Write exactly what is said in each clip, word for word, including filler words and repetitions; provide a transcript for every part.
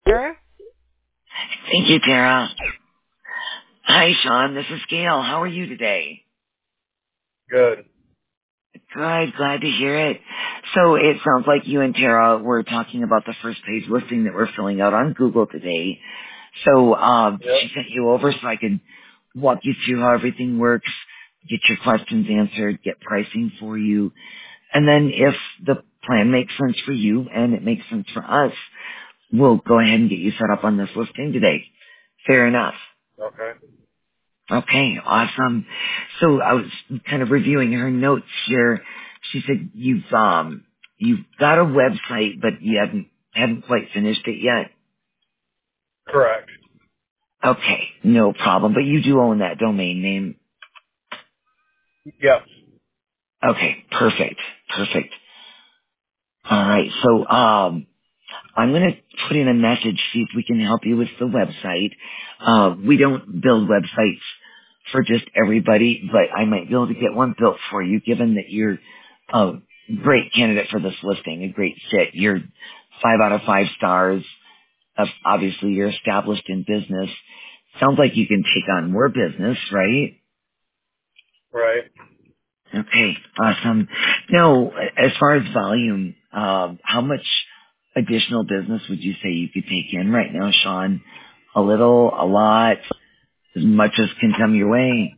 Sure. Thank you, Tara. Hi, Sean. This is Gail. How are you today? Good. Good. Glad to hear it. So it sounds like you and Tara were talking about the first page listing that we're filling out on Google today. So um, Yep. she sent you over so I could walk you through how everything works, get your questions answered, get pricing for you. And then if the plan makes sense for you and it makes sense for us, we'll go ahead and get you set up on this listing today. Fair enough. Okay. Okay, awesome. So I was kind of reviewing her notes here. She said you've um you've got a website, but you haven't haven't quite finished it yet. Correct. Okay, no problem. But you do own that domain name. Yes. Okay, perfect, perfect. All right, so um I'm going to put in a message, see if we can help you with the website. Uh, we don't build websites for just everybody, but I might be able to get one built for you, given that you're a great candidate for this listing, a great fit. You're five out of five stars. Uh, Obviously, you're established in business. Sounds like you can take on more business, right? Right. Okay, awesome. Now, as far as volume, um, how much additional business would you say you could take in right now, Sean? A little, a lot, as much as can come your way?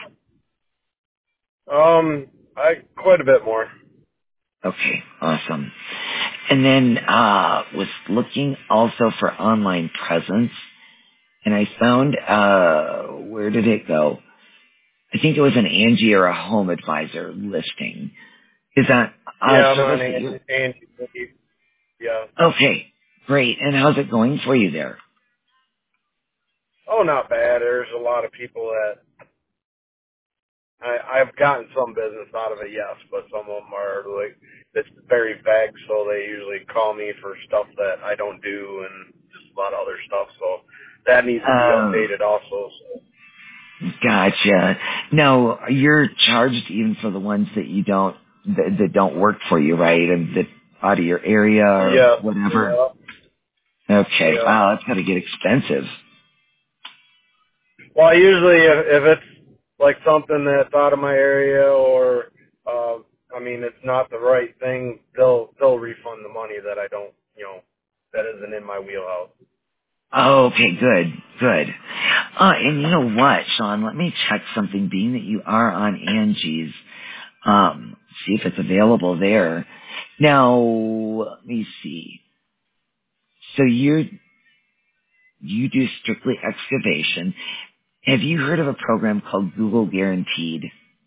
Um, I quite a bit more. Okay, awesome. And then uh was looking also for online presence, and I found, uh where did it go? I think it was an Angie or a Home Advisor listing. Is that a Yeah, I'm on service that you... Angie. Angie. Yeah. Okay, great. And how's it going for you there? Oh, not bad. There's a lot of people that I, I've gotten some business out of it, yes, but some of them are like it's very vague, so they usually call me for stuff that I don't do and just a lot of other stuff. So that needs to be Oh, updated also. So gotcha. No, you're charged even for the ones that you don't, that, that don't work for you, right? And that out of your area or yeah, whatever. yeah, Okay. yeah. Wow, that's gotta get expensive. Well, usually if, if it's like something that's out of my area or, uh, I mean, it's not the right thing, they'll they'll refund the money that I don't, you know, that isn't in my wheelhouse. Oh, okay, good, good. Uh, and you know what, Sean? Let me check something. Being that you are on Angie's, um, see if it's available there. Now, let me see. So you're you do strictly excavation. Have you heard of a program called Google Guaranteed?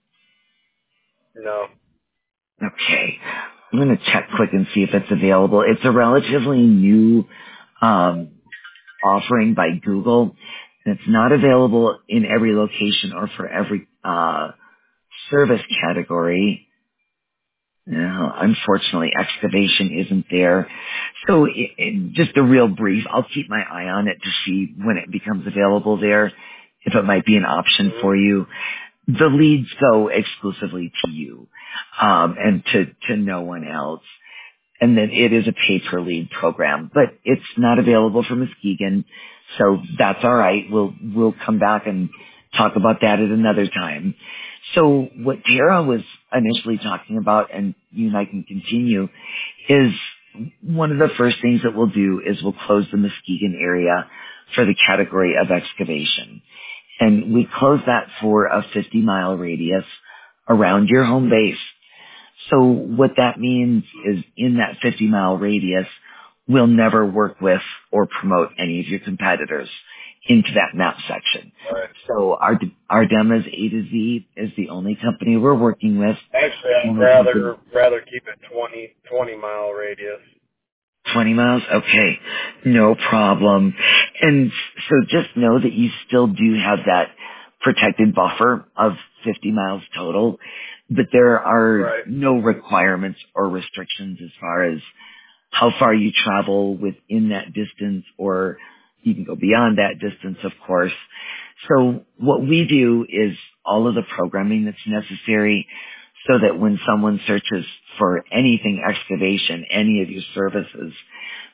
No. Okay. I'm going to check quick and see if it's available. It's a relatively new um, offering by Google, and it's not available in every location or for every uh, service category. No, unfortunately, excavation isn't there. So it, it, just a real brief, I'll keep my eye on it to see when it becomes available there, if it might be an option Hmm. for you. The leads go exclusively to you um, and to, to no one else. And then it is a pay-per-lead program, but it's not available for Muskegon, so that's all right. We'll we'll come back and talk about that at another time. So what Tara was initially talking about, and you and I can continue, is one of the first things that we'll do is we'll close the Muskegon area for the category of excavation. And we close that for a fifty mile radius around your home base. So what that means is in that fifty mile radius, we'll never work with or promote any of your competitors into that map section. All right. So our, our Demas A to Z is the only company we're working with, Actually, the I'd only company. rather rather keep it twenty twenty mile radius. twenty miles? Okay. No problem. And so just know that you still do have that protected buffer of fifty miles total, but there are Right. no requirements or restrictions as far as how far you travel within that distance, or you can go beyond that distance, of course. So what we do is all of the programming that's necessary so that when someone searches for anything excavation, any of your services,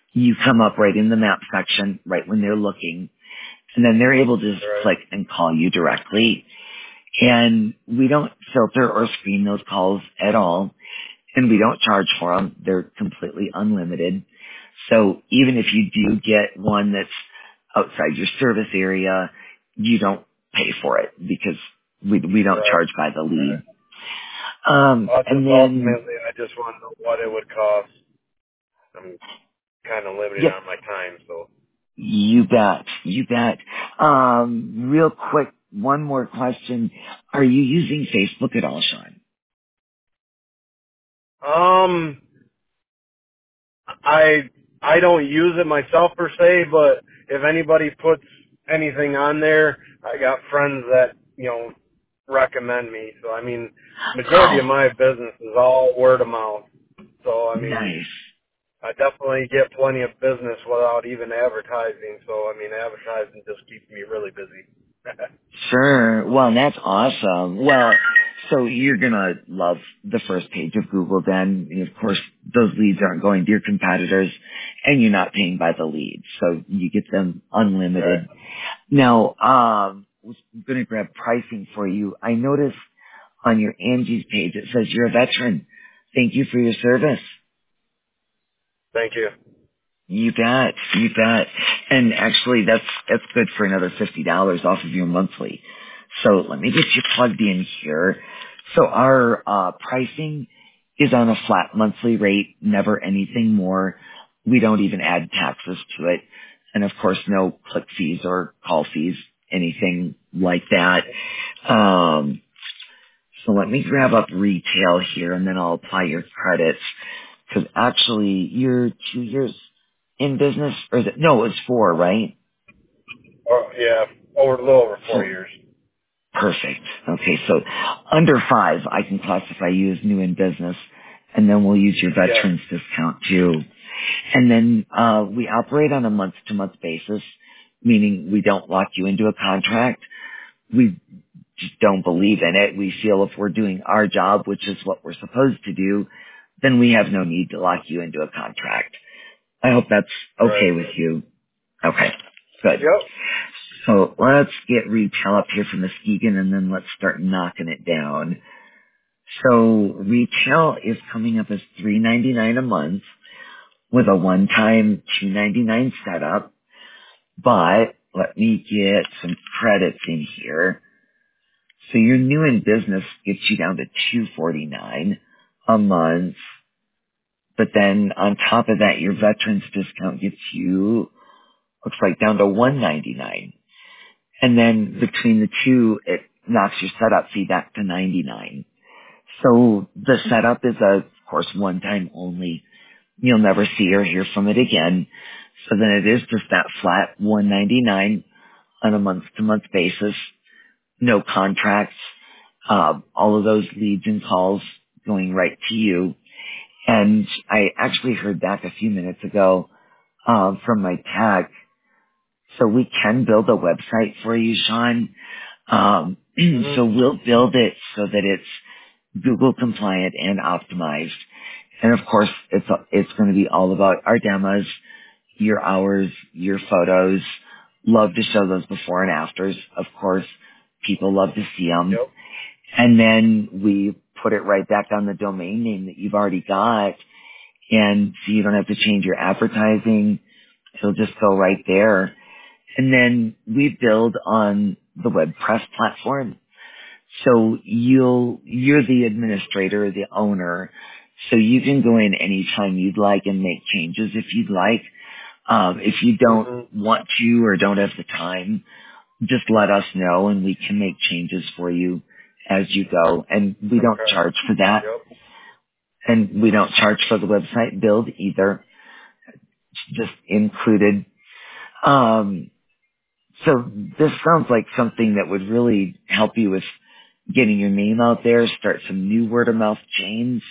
You come up right in the map section, right when they're looking, and then they're able to just Right. click and call you directly. And we don't filter or screen those calls at all, and we don't charge for them. They're completely unlimited. So even if you do get one that's outside your service area, you don't pay for it because we we don't Right. charge by the lead. Um, Well, and just then, ultimately, I just want to know what it would cost. I'm kind of limited yep, on my time, so. you bet, you bet. Um, real quick, one more question. Are you using Facebook at all, Sean? Um, I I don't use it myself per se, but if anybody puts anything on there, I got friends that you know recommend me. So I mean, majority of Oh, my business is all word of mouth. So I mean, nice. I definitely get plenty of business without even advertising. So I mean, advertising just keeps me really busy. Sure. Well, that's awesome. Well, so you're gonna love the first page of Google then. And of course, those leads aren't going to your competitors and you're not paying by the lead. So you get them Right. unlimited. Now, um, I was gonna grab pricing for you. I noticed on your Angie's page, it says you're a veteran. Thank you for your service. Thank you. You bet, you bet. And actually, that's that's good for another fifty dollars off of your monthly. So let me get you plugged in here. So our uh, pricing is on a flat monthly rate, never anything more. We don't even add taxes to it, and of course, no click fees or call fees, anything like that. Um, so let me grab up retail here, and then I'll apply your credits. Because actually, you're two years in business, or is it? No, it's four, right? Oh yeah, over a little over four So years. perfect. Okay, so under five, I can classify you as new in business, and then we'll use your Yeah. veterans discount too. And then uh, we operate on a month-to-month basis, meaning we don't lock you into a contract. We just don't believe in it. We feel if we're doing our job, which is what we're supposed to do, then we have no need to lock you into a contract. I hope that's Right. okay with you. Okay, good. Yep. So let's get retail up here from Muskegon and then let's start knocking it down. So retail is coming up as three ninety-nine a month with a one-time two ninety-nine setup, but let me get some credits in here. So your new in business gets you down to two forty-nine a month, but then on top of that, your veterans discount gets you, looks like down to one ninety-nine. And then between the two, it knocks your setup fee back to ninety-nine. So the setup is a, of course, one time only. You'll never see or hear from it again. So then it is just that flat one ninety-nine on a month to month basis. No contracts. Uh, all of those leads and calls going right to you. And I actually heard back a few minutes ago, uh, from my tech. So we can build a website for you, Sean. Um, Mhm. so we'll build it so that it's Google compliant and optimized. And of course, it's, it's going to be all about our demos, your hours, your photos. Love to show those before and afters. Of course, people love to see them. Yep. And then we put it right back on the domain name that you've already got. And so you don't have to change your advertising. It'll just go right there. And then we build on the WordPress platform. So you'll, you're the administrator, the owner. So you can go in anytime you'd like and make changes if you'd like. Um, if you don't Mhm. want to or don't have the time, just let us know and we can make changes for you as you go. And we don't Okay. charge for that. Yep. And we don't charge for the website build either. It's just included. Um, so this sounds like something that would really help you with getting your name out there, start some new word of mouth chains,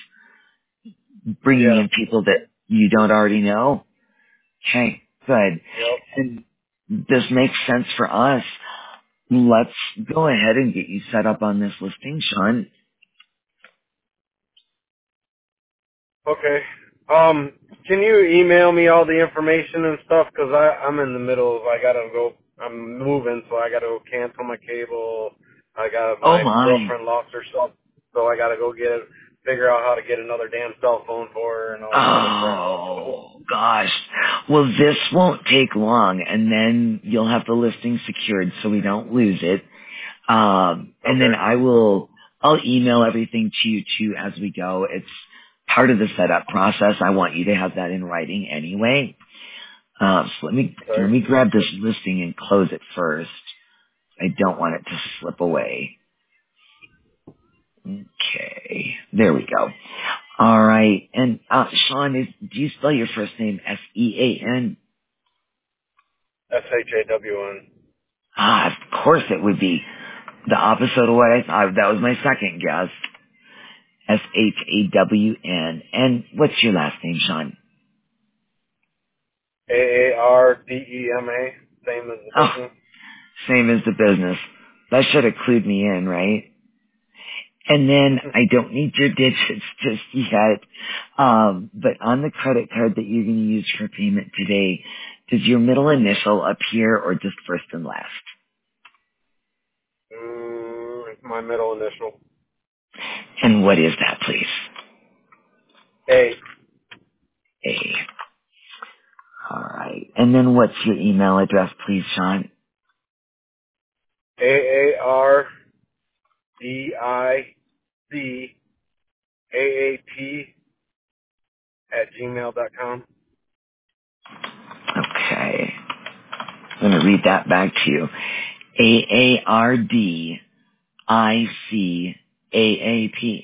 bringing Yeah. in people that you don't already know. Okay, good. Yep. And this makes sense for us. Let's go ahead and get you set up on this listing, Sean. Okay. Um, can you email me all the information and stuff? Cause I I'm in the middle of I gotta go. I'm moving, so I gotta go cancel my cable. I got Oh my my. girlfriend lost her stuff, so I gotta go get figure out how to get another damn cell phone for her and all that other crap. So, Oh gosh. Well, this won't take long, and then you'll have the listing secured, so we don't lose it. Um, and then okay. I will, I'll email everything to you too as we go. It's part of the setup process. I want you to have that in writing anyway. Uh, so let me, let Okay. me grab this listing and close it first. I don't want it to slip away. Okay. There we go. All right. And, uh, Sean, is, do you spell your first name S E A N? S H A W N. Ah, of course it would be the opposite of what I thought. That was my second guess. S H A W N. And what's your last name, Sean? A A R D E M A. Same as the Oh, business. same as the business. That should have clued me in, right? And then I don't need your digits just yet. Um, but on the credit card that you're going to use for payment today, does your middle initial appear or just first and last? mm, my middle initial. And what is that, please? A. A. All right. And then what's your email address, please, Sean? A A R D I C A A T at gmail dot com. Okay. I'm going to read that back to you. A A R D I C A A P.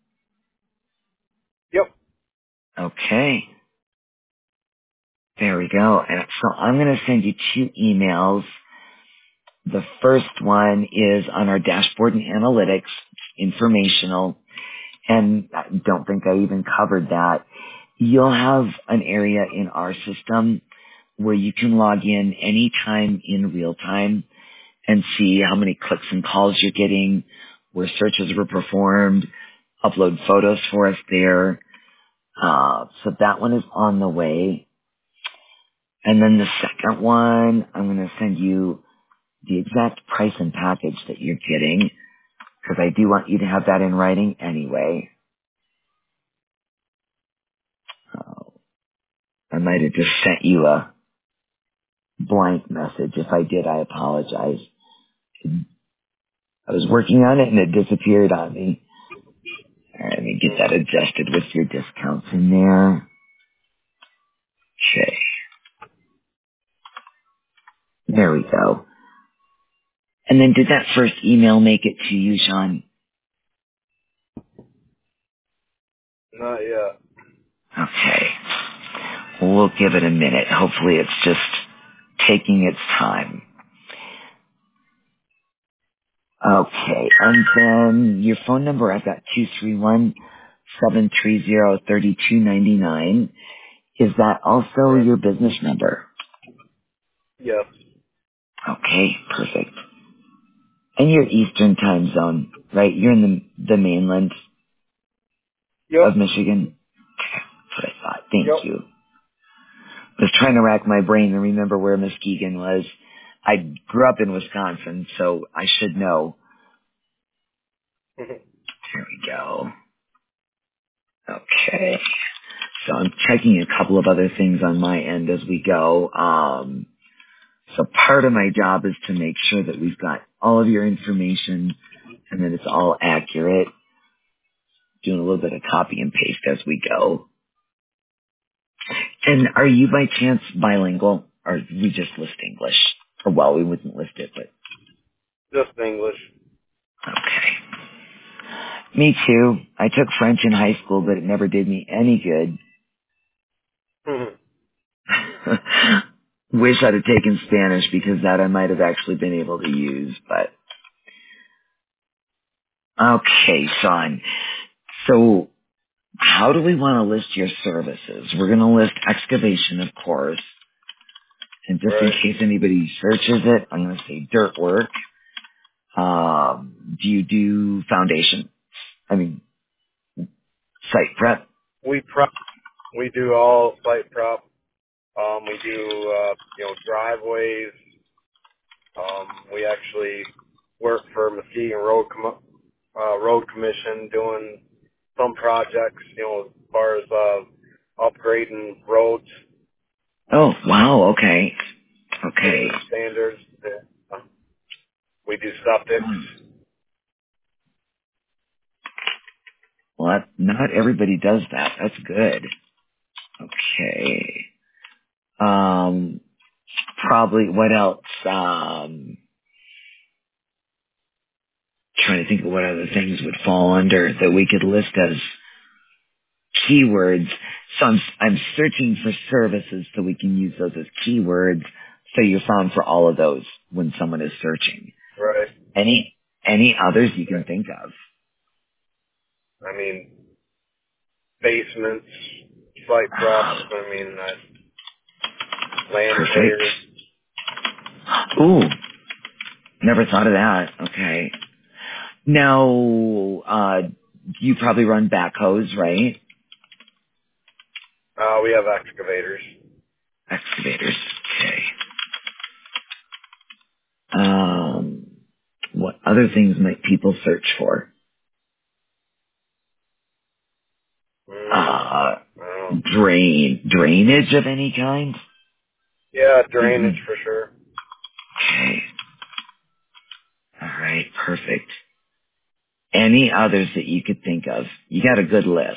Yep. Okay. There we go. And so I'm going to send you two emails. The first one is on our dashboard and analytics, informational, and I don't think I even covered that. You'll have an area in our system where you can log in anytime in real time and see how many clicks and calls you're getting, where searches were performed, upload photos for us there. Uh, so that one is on the way. And then the second one, I'm going to send you the exact price and package that you're getting, because I do want you to have that in writing anyway. Uh, I might have just sent you a blank message. If I did, I apologize. I was working on it and it disappeared on me. All right, let me get that Mm-hmm. adjusted with your discounts in there. Okay, there we go. And then did that first email make it to you, Sean? Not yet. Okay. We'll give it a minute. Hopefully it's just taking its time. Okay. And then your phone number, I've got two three one, seven three zero, three two nine nine. Is that also Correct. your business number? Yes. Okay, perfect. And your Eastern time zone, right? You're in the, the mainland of Yep. Michigan? Okay, that's what I thought. Thank Yep. you. I was trying to rack my brain and remember where Muskegon was. I grew up in Wisconsin, so I should know. Here we go. Okay. So I'm checking a couple of other things on my end as we go. Um, so part of my job is to make sure that we've got all of your information and that it's all accurate. Doing a little bit of copy and paste as we go. And are you by chance bilingual, or we just list English? Or well, we wouldn't list it, but Just English. okay. Me too. I took French in high school, but it never did me any good. Mhm. Wish I'd have taken Spanish because that I might have actually been able to use, but okay, Sean. So how do we want to list your services? We're going to list excavation, of course, and just in Right. case anybody searches it, I'm going to say dirt work. Um, do you do foundation? I mean, site prep? We prep. we do all site prep. Um, we do, uh, you know, driveways. Um, we actually work for Muskegon Road Com- uh, Road Commission doing some projects, you know, as far as uh, upgrading roads, Oh, wow. Okay. getting Okay. the standards. Uh, we do septics. Well, that, not everybody does that. That's good. Okay. Um, probably, what else? Um, trying to think of what other things would fall under that we could list as keywords. So I'm, I'm searching for services so we can use those as keywords. So you're found for all of those when someone is searching. Right. Any, any others you can think of? I mean, basements, site prep. I mean, uh, land Perfect. clears. Ooh, never thought of that. Okay. Now, uh, you probably run backhoes, right? Uh, we have excavators. Excavators. Okay. Um, what other things might people search for? Mm, Uh, I don't know. drain, drainage of any kind? Yeah, drainage Mhm. for sure. Okay. All right. Perfect. Any others that you could think of? You got a good list.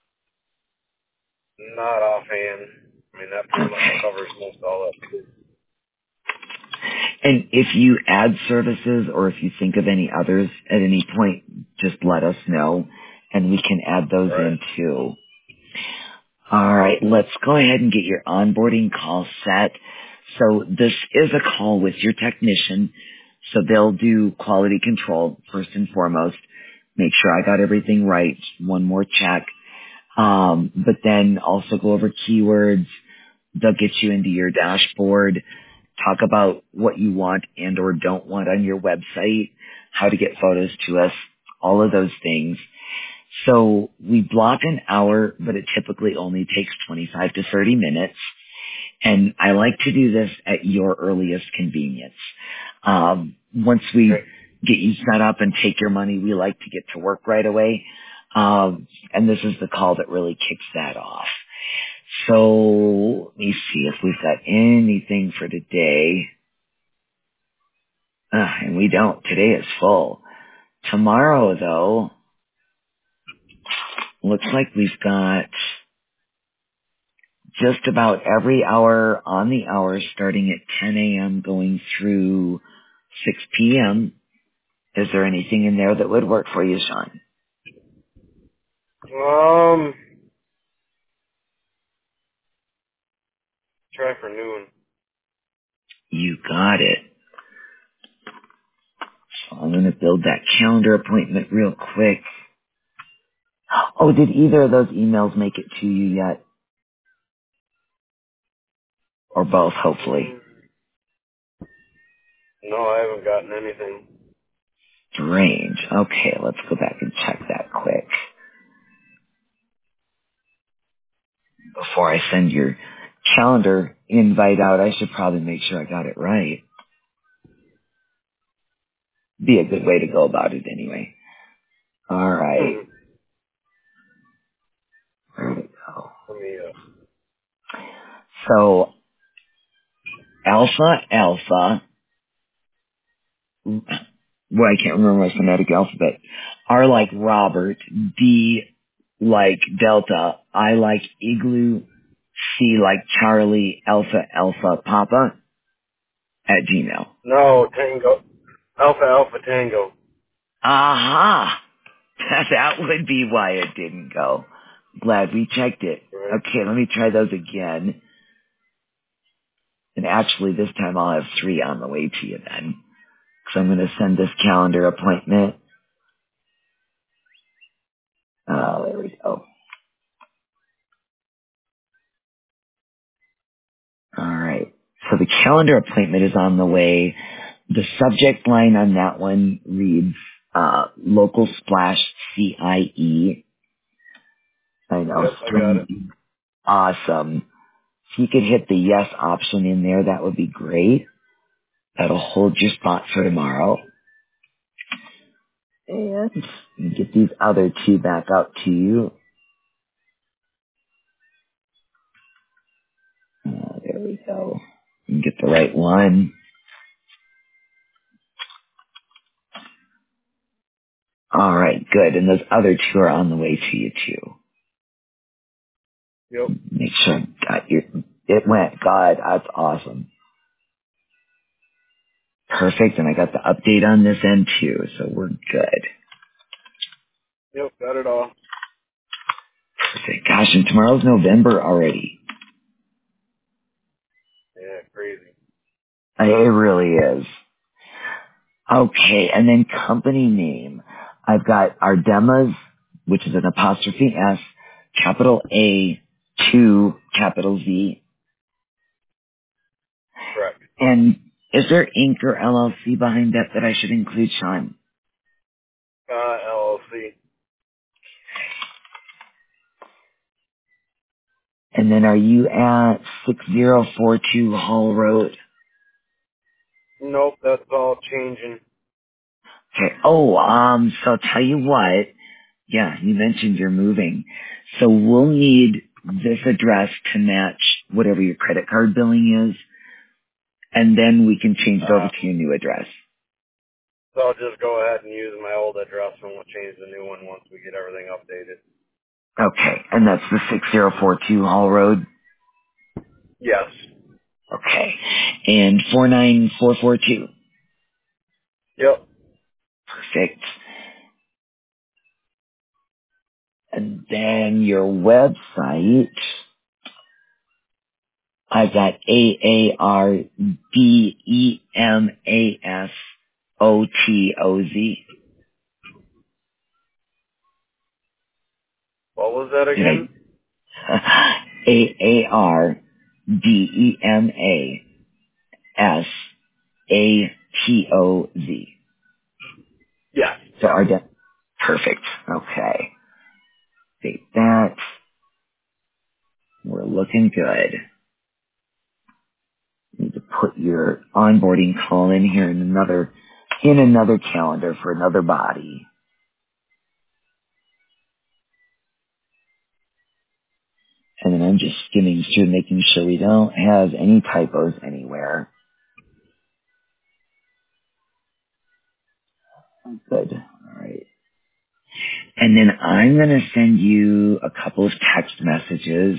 Not offhand. I mean, that pretty much Okay. covers most all of it. And if you add services or if you think of any others at any point, just let us know and we can add those Right. in too. All right, let's go ahead and get your onboarding call set. So this is a call with your technician. So they'll do quality control first and foremost. Make sure I got everything right. One more check. Um, but then also go over keywords. They'll get you into your dashboard, talk about what you want and or don't want on your website, how to get photos to us, all of those things. So we block an hour, but it typically only takes twenty-five to thirty minutes. And I like to do this at your earliest convenience. Um, once we Okay. get you set up and take your money, we like to get to work right away. Um, and this is the call that really kicks that off. So let me see if we've got anything for today. Uh, and we don't. Today is full. Tomorrow, though, looks like we've got just about every hour on the hour starting at ten a.m. going through six p.m. Is there anything in there that would work for you, Sean? Um, try for noon. You got it. So I'm going to build that calendar appointment real quick. Oh, did either of those emails make it to you yet? Or both, hopefully. Mm, no, I haven't gotten anything. Strange. Okay, let's go back and check that quick. Before I send your calendar invite out, I should probably make sure I got it right. Be a good way to go about it anyway. All right. Hmm. Where did it go? Let me, uh, So, alpha, alpha, well, I can't remember my phonetic alphabet, R like Robert, D like Delta, I like Igloo, C like Charlie, Alpha, Alpha, Papa, at Gmail. no, Tango. Alpha, Alpha, Tango. Aha! That would be why it didn't go. Glad we checked it. Right. Okay, let me try those again. And actually, this time I'll have three on the way to you then. So I'm going to send this calendar appointment. Oh, there we go. All right. So the calendar appointment is on the way. The subject line on that one reads, uh, local splash C I E. I know, Yep, I got strange, it. Awesome. If you could hit the yes option in there, that would be great. That'll hold your spot for tomorrow. And get these other two back out to you. Uh, there we go. And get the right one. All right, good. And those other two are on the way to you too. Yep. Make sure I got your, it went. God, that's awesome. Perfect. And I got the update on this end too, so we're good. Yep, got it all. Perfect. Gosh, and tomorrow's November already. Yeah, crazy. It really is. Okay, and then company name. I've got Ardemas, which is an apostrophe S, capital A, two, capital Z. Correct. And is there Inc or L L C behind that that I should include, Sean? Uh, L L C. And then are you at six zero four two Hall Road? Nope, that's all changing. Okay. Oh, um, so I'll tell you what. Yeah, you mentioned you're moving. So we'll need this address to match whatever your credit card billing is, and then we can change it over Uh, to your new address. so I'll just go ahead and use my old address and we'll change the new one once we get everything updated. Okay, and that's the six zero four two Hall Road? Yes. Okay. And four nine four four two. Yep. Perfect. And then your website, I've got A A R D E M A S O T O Z. What was that Did again? I? A A R D E M A S A T O Z. Yes. So Yep. our de- perfect. Okay. State that. We're looking good. Need to put your onboarding call in here in another in another calendar for another body. And then I'm just skimming through making sure we don't have any typos anywhere. Good. All right. And then I'm going to send you a couple of text messages.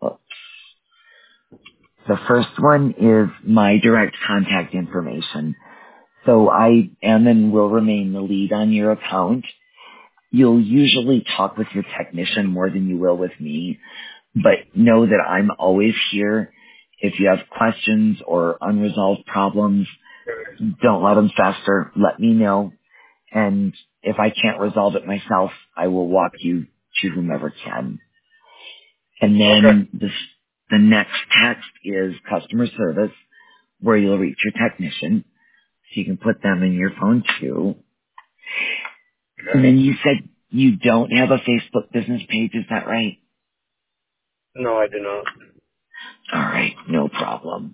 The first one is my direct contact information. So I am and will remain the lead on your account. You'll usually talk with your technician more than you will with me, but know that I'm always here. If you have questions or unresolved problems, don't let them fester. Let me know. And if I can't resolve it myself, I will walk you to whomever can. And Okay. then the, the next text is customer service, where you'll reach your technician. So you can put them in your phone too. And Okay. then you said you don't have a Facebook business page, is that right? No, I do not. All right, no problem.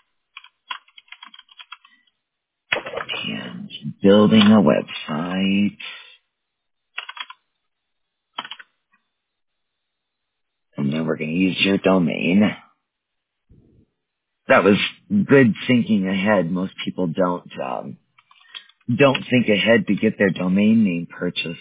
And building a website, and then we're going to use your domain. That was good thinking ahead. Most people don't um, don't think ahead to get their domain name purchased.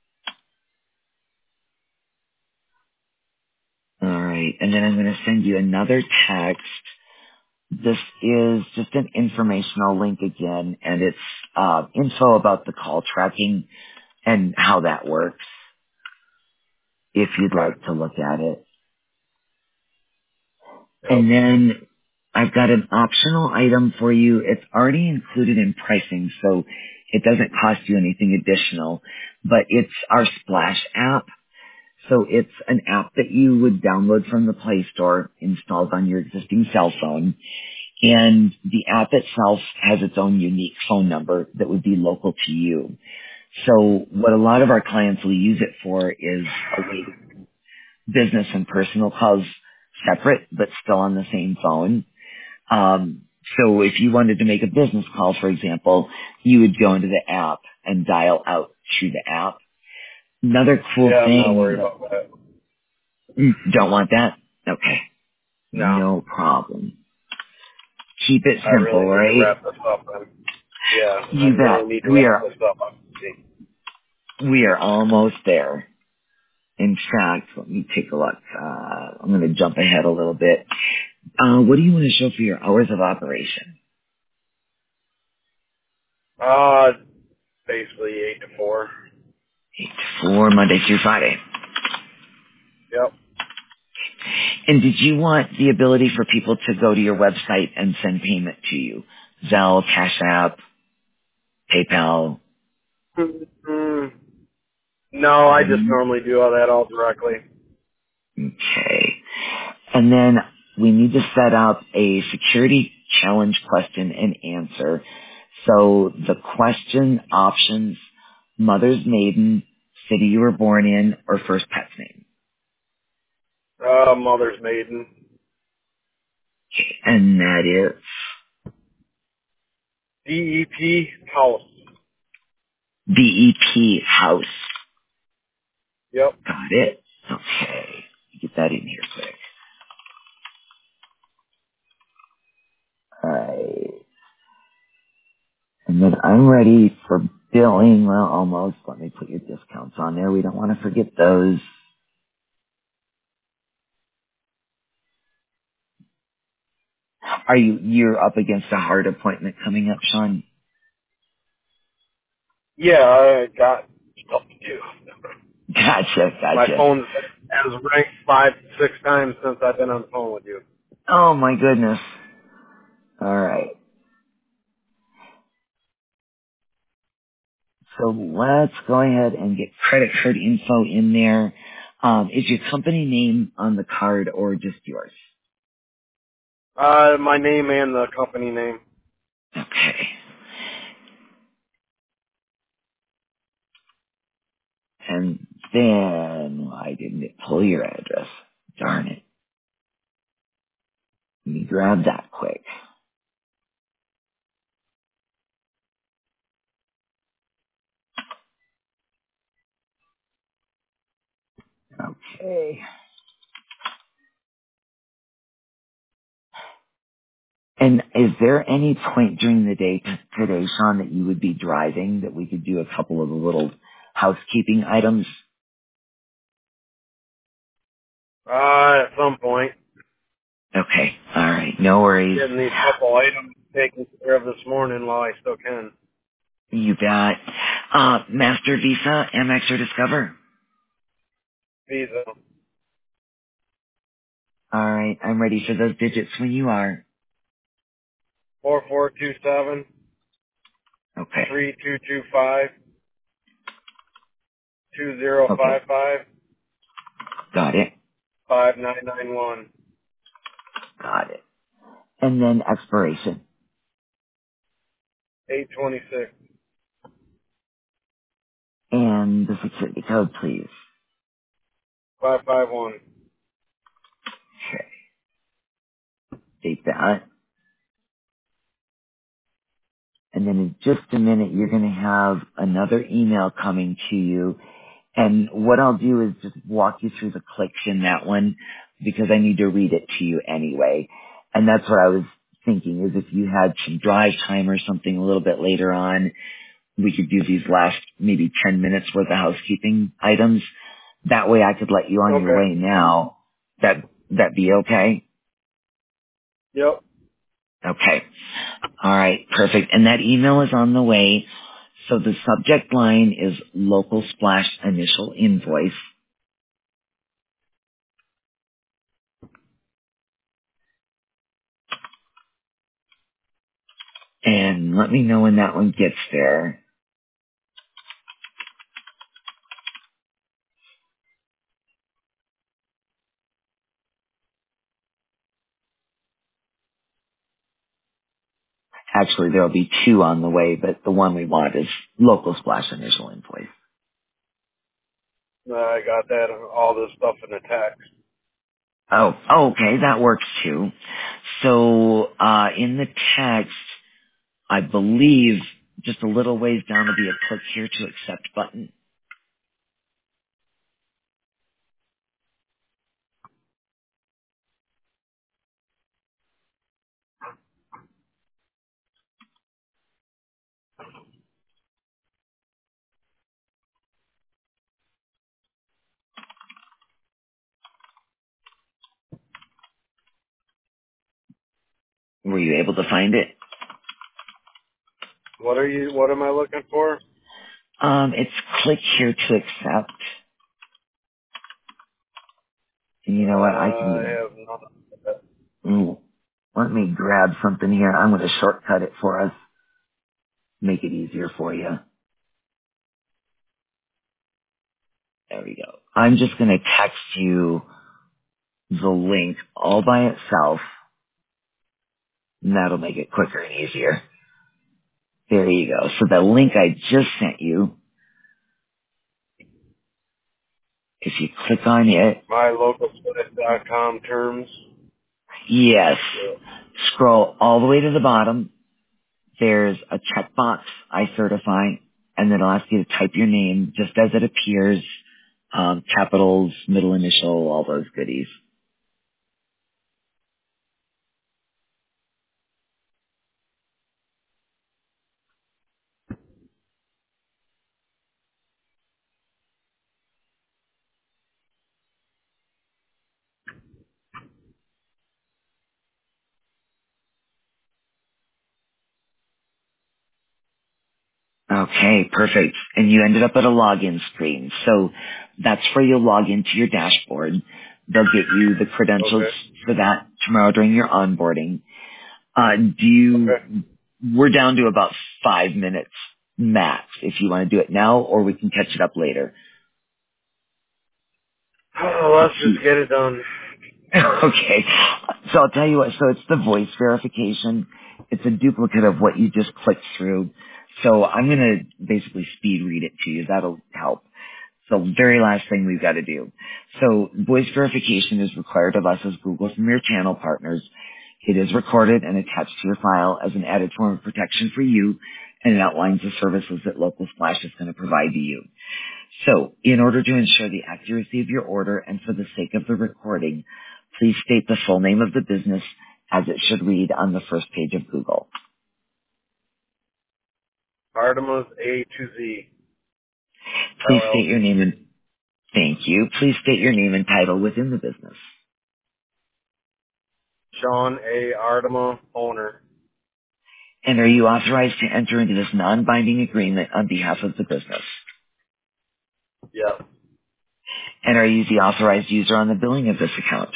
All right, and then I'm going to send you another text. This is just an informational link again, and it's uh, info about the call tracking and how that works, if you'd Okay. like to look at it. Yep. And then I've got an optional item for you. It's already included in pricing, so it doesn't cost you anything additional, but it's our Splash app. So it's an app that you would download from the Play Store, installed on your existing cell phone. And the app itself has its own unique phone number that would be local to you. So what a lot of our clients will use it for is a way to business and personal calls separate, but still on the same phone. Um, so if you wanted to make a business call, for example, you would go into the app and dial out to the app. Another cool Yeah, I'm not thing worried that about that. mm, don't want that? Okay. No, No problem. Keep it I simple, really need to right? wrap this up. I'm, yeah, I You really bet. need to We wrap are, this up. I'm busy. we are almost there. In fact, let me take a look. Uh, I'm going to jump ahead a little bit. Uh, what do you want to show for your hours of operation? Uh, basically eight to four. eight to four, Monday through Friday. Yep. And did you want the ability for people to go to your website and send payment to you? Zelle, Cash App, PayPal? Mm, no, I just Mm, normally do all that all directly. okay. And then we need to set up a security challenge question and answer. So the question options, mother's maiden, city you were born in, or first pet's name. Uh, mother's maiden. And that is D E P house. B E P house. Yep. Got it? Okay. Get that in here quick. Alright. And then I'm ready for billing. Well, almost. Let me put your discounts on there. We don't want to forget those. Are you, you're up against a hard appointment coming up, Sean? Yeah, I got stuff to do. Gotcha, My gotcha. phone has rang five, six times since I've been on the phone with you. Oh my goodness. Alright. So let's go ahead and get credit card info in there. Um, is your company name on the card or just yours? Uh, my name and the company name. Okay. And then I didn't pull your address. Darn it. Let me grab that quick. Okay. And is there any point during the day t- today, Sean, that you would be driving that we could do a couple of the little housekeeping items? Uh, at some point. Okay. All right. No worries. Getting these couple items taken care of this morning while I still can. You got uh, Master Visa, Amex, or Discover. Visa. All right. I'm ready for those digits when you are. Four four two seven Okay. three two two five two zero five Okay. five Got it. five nine nine one Got it. And then expiration. eight twenty six And the security code, please. five five one. Okay. State that. And then in just a minute, you're going to have another email coming to you. And what I'll do is just walk you through the clicks in that one because I need to read it to you anyway. And that's what I was thinking is if you had some drive time or something a little bit later on, we could do these last maybe ten minutes worth of housekeeping items. That way I could let you on your Okay. way now. That, that be okay? Yep. Okay. All right, perfect. And that email is on the way. So the subject line is local splash initial invoice. And let me know when that one gets there. Actually, there'll be two on the way, but the one we want is local splash initial invoice. Uh, I got that, all this stuff in the text. Oh, oh, okay, that works too. So, uh, in the text, I believe just a little ways down will be a click here to accept button. Were you able to find it? What are you? What am I looking for? Um, it's click here to accept. And you Uh, know what? I can I even, have not. ooh, let me grab something here. I'm going to shortcut it for us, make it easier for you. There we go. I'm just going to text you the link all by itself, and that'll make it quicker and easier. There you go. So the link I just sent you, if you click on it, My local dot com terms. yes, Yeah. scroll all the way to the bottom. There's a checkbox, I certify, and then it'll ask you to type your name just as it appears, um, capitals, middle initial, all those goodies. Okay, perfect. And you ended up at a login screen. So that's where you'll log into your dashboard. They'll get you the credentials Okay. for that tomorrow during your onboarding. Uh, do you, Okay. we're down to about five minutes max if you want to do it now, or we can catch it up later. Oh, let's just get it done. Okay. So I'll tell you what, so it's the voice verification. It's a duplicate of what you just clicked through. So I'm going to basically speed read it to you. That'll help. So very last thing we've got to do. So voice verification is required of us as Google from your channel partners. It is recorded and attached to your file as an added form of protection for you, and it outlines the services that Local Splash is going to provide to you. So in order to ensure the accuracy of your order and for the sake of the recording, please state the full name of the business as it should read on the first page of Google. Artemis A to Z Please state your L L C. name and thank you. Please state your name and title within the business. Sean A. Artema, owner. And are you authorized to enter into this non-binding agreement on behalf of the business? Yes. And are you the authorized user on the billing of this account?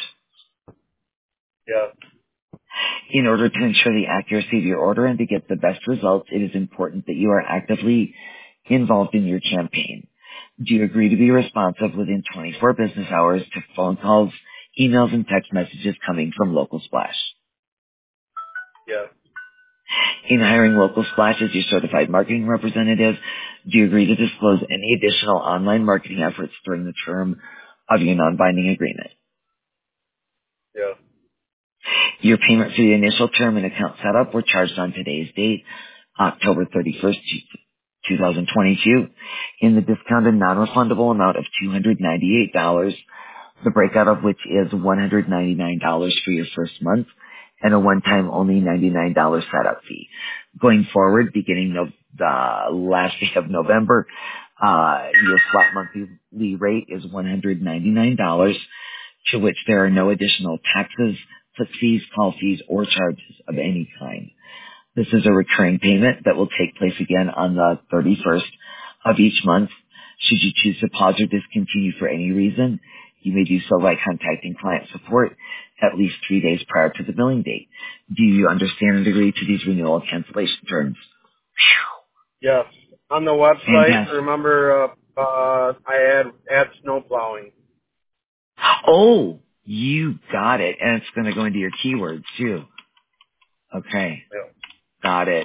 Yes. In order to ensure the accuracy of your order and to get the best results, it is important that you are actively involved in your campaign. Do you agree to be responsive within twenty-four business hours to phone calls, emails, and text messages coming from Local Splash? Yes. In hiring Local Splash as your certified marketing representative, do you agree to disclose any additional online marketing efforts during the term of your non-binding agreement? Yes. Your payment for the initial term and account setup were charged on today's date, October thirty-first, two thousand twenty-two, in the discounted non-refundable amount of two hundred ninety-eight dollars, the breakout of which is one hundred ninety-nine dollars for your first month and a one-time only ninety-nine dollars setup fee. Going forward, beginning of the last week of November, uh, your flat monthly rate is one hundred ninety-nine dollars, to which there are no additional taxes, flip fees, call fees, or charges of any kind. This is a recurring payment that will take place again on the thirty-first of each month. Should you choose to pause or discontinue for any reason, you may do so by contacting client support at least three days prior to the billing date. Do you understand and agree to these renewal and cancellation terms? Yes. On the website, Fantastic. remember, uh, uh, I add, add snow plowing. Oh, you got it. And it's going to go into your keywords too. Okay. Yeah. Got it.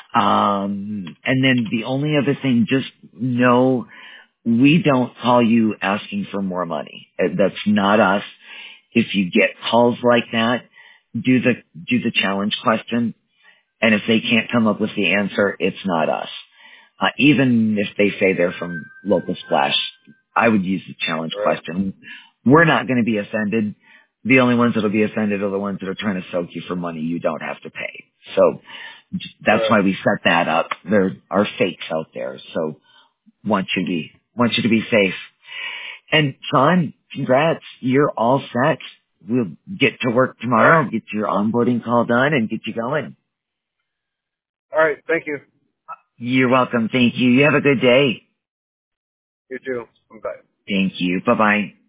Um, and then the only other thing, just know we don't call you asking for more money. Uh, That's not us. if you get calls like that, do the, do the challenge question. And if they can't come up with the answer, it's not us. Uh, even if they say they're from Local Splash, I would use the challenge Right. question. We're not going to be offended. The only ones that will be offended are the ones that are trying to soak you for money you don't have to pay. So that's Right. why we set that up. There are fakes out there. So want you to be, want you to be safe. And Sean, congrats. You're all set. We'll get to work All tomorrow, right. get your onboarding call done, and get you going. All right. Thank you. You're welcome. Thank you. You have a good day. You too. Bye. Thank you. Bye-bye.